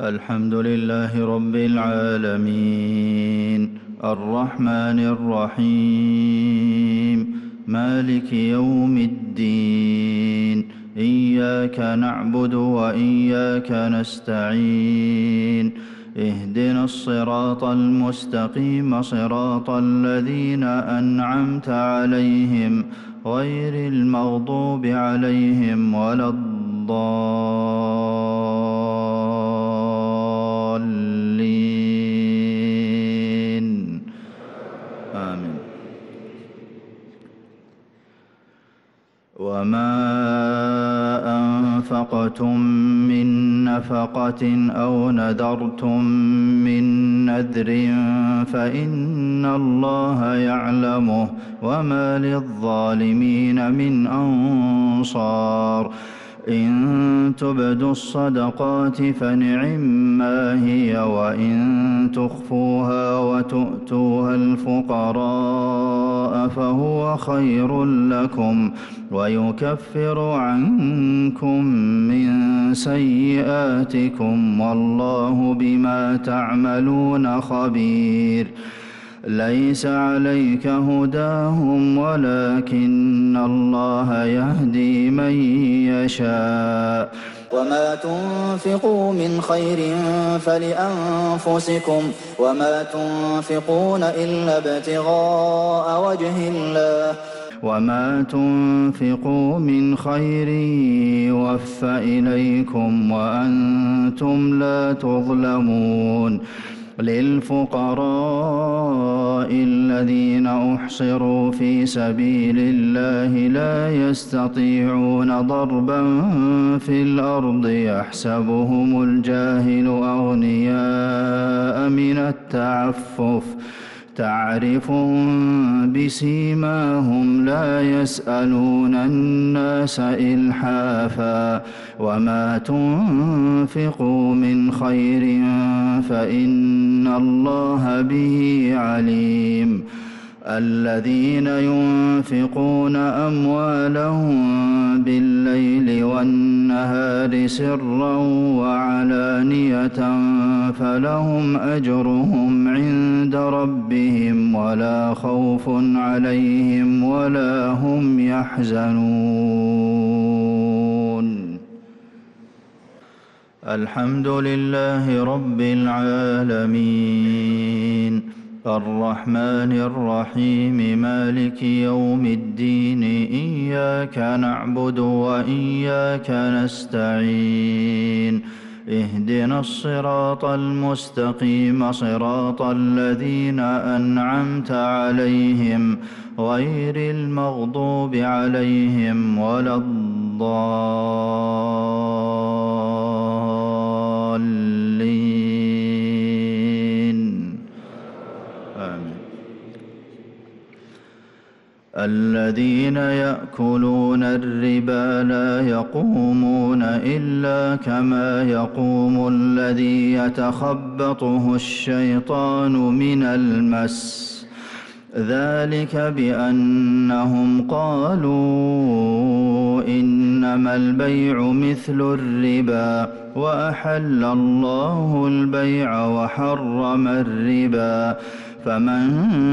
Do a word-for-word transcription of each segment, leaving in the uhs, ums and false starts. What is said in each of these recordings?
الحمد لله رب العالمين الرحمن الرحيم مالك يوم الدين إياك نعبد وإياك نستعين اهدنا الصراط المستقيم صراط الذين أنعمت عليهم غير المغضوب عليهم ولا الضالين آمين. وما أنفقتم من نفقة أو نذرتم من نذر فإن الله يعلمه وما للظالمين من أنصار إن تبدوا الصدقات فنعما هي وإن تخفوها وتؤتوها الفقراء فهو خير لكم ويكفر عنكم من سيئاتكم والله بما تعملون خبير. ليس عليك هداهم ولكن الله يهدي من يشاء وما تنفقوا من خير فلأنفسكم وما تنفقون إلا ابتغاء وجه الله وما تنفقوا من خير يوفى إليكم وأنتم لا تظلمون. للفقراء الذين أحصروا في سبيل الله لا يستطيعون ضربا في الأرض يحسبهم الجاهل أغنياء من التعفف تعرفهم بسيماهم لا يسألون الناس إلحافا وما تنفقوا من خير فإن الله به عليم. الذين ينفقون أموالهم بالليل والنهار سرا وعلانية فلهم أجرهم عند ربهم ولا خوف عليهم ولا هم يحزنون. الحمد لله رب العالمين الرحمن الرحيم مالك يوم الدين إياك نعبد وإياك نستعين اهدنا الصراط المستقيم صراط الذين أنعمت عليهم غير المغضوب عليهم ولا الضالين آمين. الذين يأكلون الربا لا يقومون إلا كما يقوم الذي يتخبطه الشيطان من المس ذلك بأنهم قالوا إنما البيع مثل الربا وأحل الله البيع وحرم الربا فمن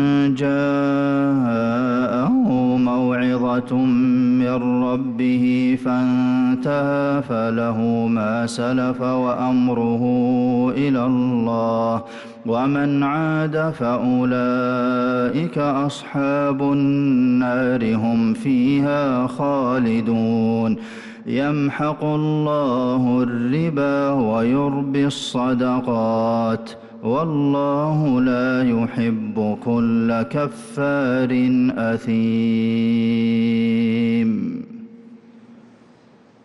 جاءه موعظة من ربه فانتهى فله ما سلف وأمره إلى الله ومن عاد فأولئك أصحاب النار هم فيها خالدون. يمحق الله الربا ويربي الصدقات والله لا يحب كل كفار أثيم.